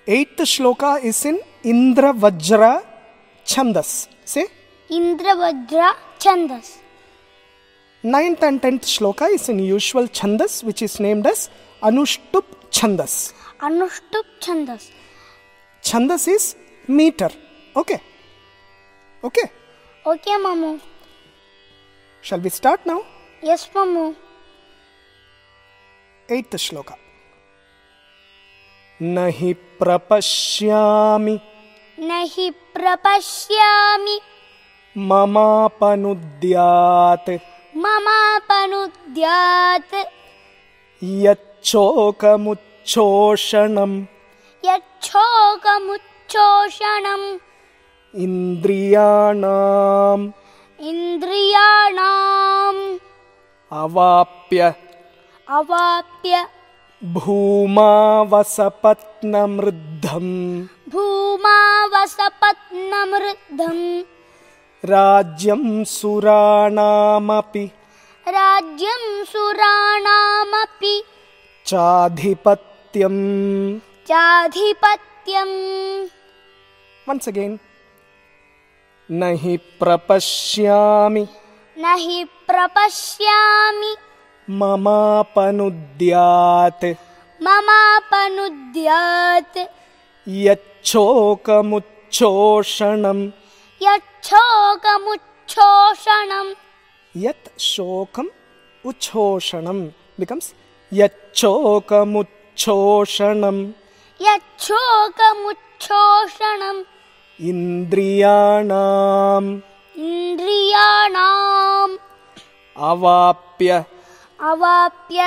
Eighth shloka is in Indra Vajra Chandas. Say Indra Vajra Chandas. Ninth and 10th shloka is in usual Chandas, which is named as Anushtup Chandas. Anushtup Chandas. Chandas is meter. Okay. Okay. Okay, Mamu. Shall we start now? Yes, Mamu. 8th shloka. Nahi prapashyami. Nahi prapashyami. Mamapanudyat. Mamapanudyat. Yacchokamuchoshanam. Yacchokamuchoshanam. Indriyanam. Indriyanam. Avapya. Avapya. Bhumavasapatnamruddham. Bhumavasapatnamruddham. Rajyam suranamapi. Rajyam suranamapi. Chadhipatyam. Chadhipatyam. Once again. Nahi prapashyami. Nahi prapashyami. Mamapanudyat. Mamapanudyat. Yacchokamuchoshanam. Yacchokamuchoshanam. Yat shokam uchoshanam becomes Yacchokamuchoshanam. Yacchokamuchoshanam. Indriyanam. Indriyanam. Avapya. Avapya.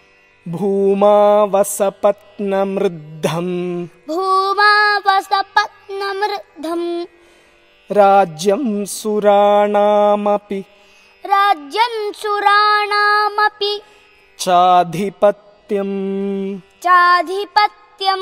Bhumavasapatnamruddham. Bhumavasapatnamruddham. Rajyam suranamapi. Rajyam suranamapi. Chadhipatyam. Chadhipatyam.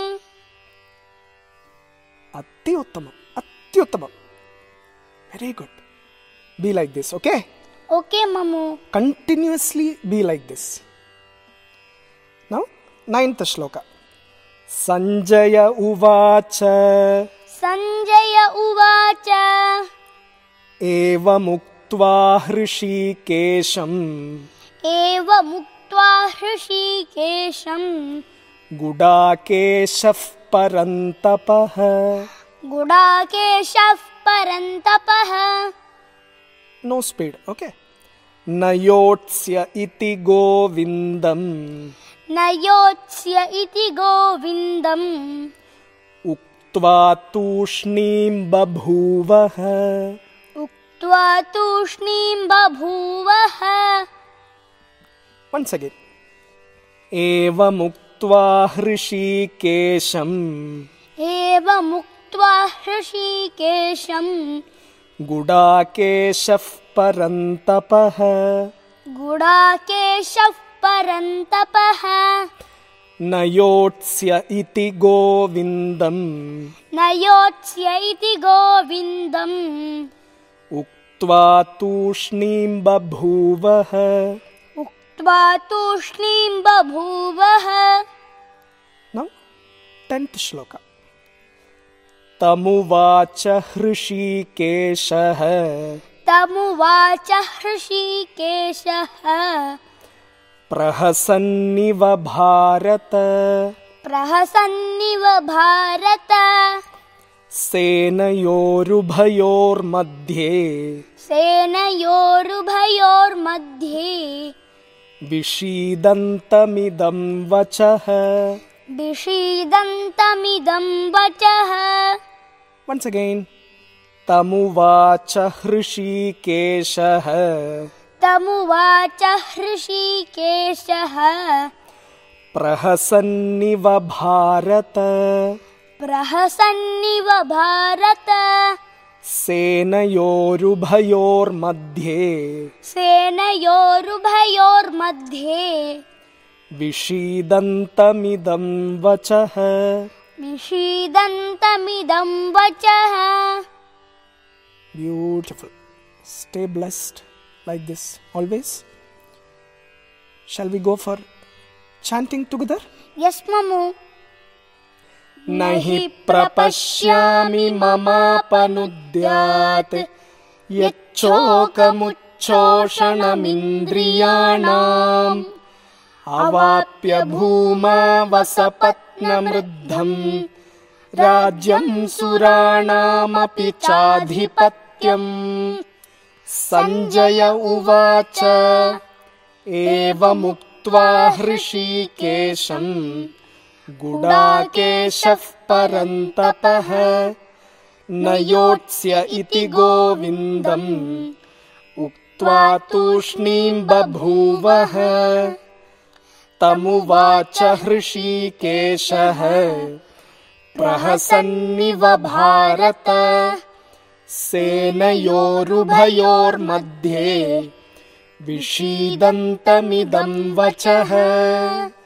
Atyuttamam. Atyuttamam. Very good. Be like this, okay? Okay, Mamu. Continuously be like this. Now, 9th shloka. Sanjaya uvacha. Sanjaya uvacha. Eva muktva hrishikesham. Eva muktva hrishikesham. Gudakeshaf parantapah. Gudakeshaf parantapah. No speed, okay? Nayotsya iti govindam. Nayotsya iti govindam. Uktva tushnim babhuvah. Uktva tushnim babhuvah. Once again. Eva muktva hrishikesham. Eva muktva hrishikesham. Gudakeshaf parantapah. Gudakeshaf parantapah. Nayotsya iti govindam. Nayotsya iti govindam. Uktva tushnim babhuvah. Uktva tushnim babhuvah. Now, 10th shloka. Tamuvacha hrishikeshah. Tamuvacha hrishikeshah. Prahasanniva bharata. Prahasanniva bharata. Senayorubhayor madhye. Senayorubhayor madhye. Vishidantamidam vachah. Vishidantamidam vachah. Once again. Tamuvacha hrishikeshah. Tamuvacha hrishikeshah. Prahasanniva bharata. Prahasanniva bharata. Senayorubhayor madhye. Senayorubhayor madhye. Vishidantamidam vachah. Vishidantamidam vachah. Beautiful. Stay blessed like this always. Shall we go for chanting together? Yes, Mamu. न हि प्रपश्यामि ममापनुद्यात् यच्चोकमुच्छोषणमिन्द्रियाणाम् अवाप्य भूमावसपत्नमृद्धम् राज्यम् सुराणामपि चाधिपत्यम्। सञ्जय उवाच एवमुक्त्वा हृषीकेशम् गुडाकेशः परन्तपः न योत्स्य इति गोविन्दम् उक्त्वा तूष्णीम् बभूवः। तमुवाच हृषीकेशः प्रहसन्निव भारत सेनयोरुभयोर्मध्ये विषीदन्तमिदं वचः।